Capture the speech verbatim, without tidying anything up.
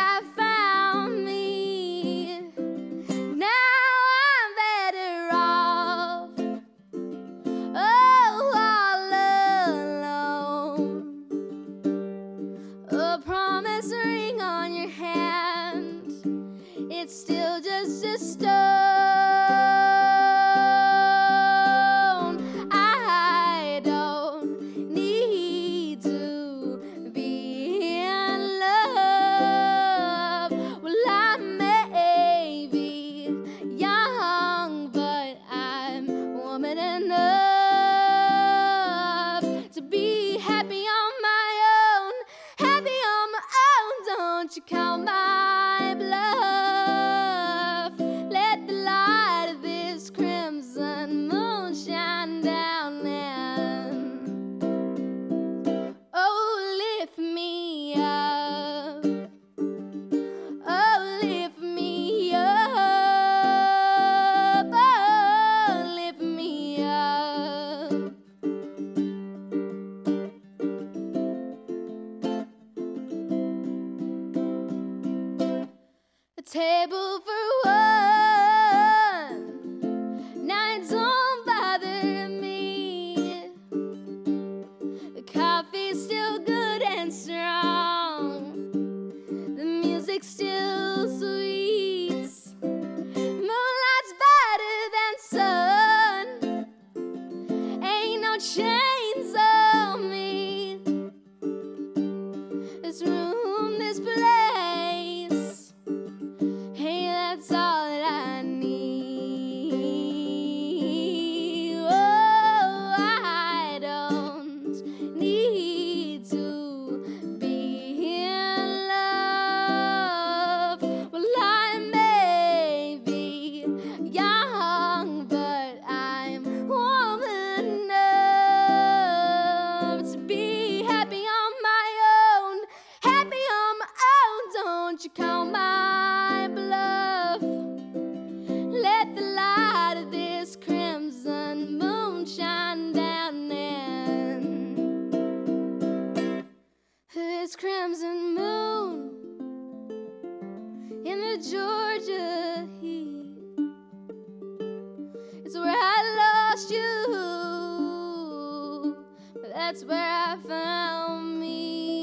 I found me. Now I'm better off, oh, all alone. A promise ring on your hand, it's still just a stone. I don't need to be in love. Well, I may be young, but I'm woman enough to be happy on my own. Happy on my own, don't you count my bluff. Let the light of this crimson moon shine down and, oh, lift me up. Oh, lift me up. Oh, lift me up. A table for one, now it don't bother me. The coffee's still good and strong, the music's still sweet. Moonlight's better than sun, ain't no chains on me. This room, this place, hey, that's all that I need. Oh, I don't need to be in love. Well, I may be young, but I'm woman enough to be happy on my own. Happy on my own, don't you count my bluff. Let the light of this crimson moon shine down and, this crimson moon in the Georgia heat, it's where I lost you, but that's where I found me.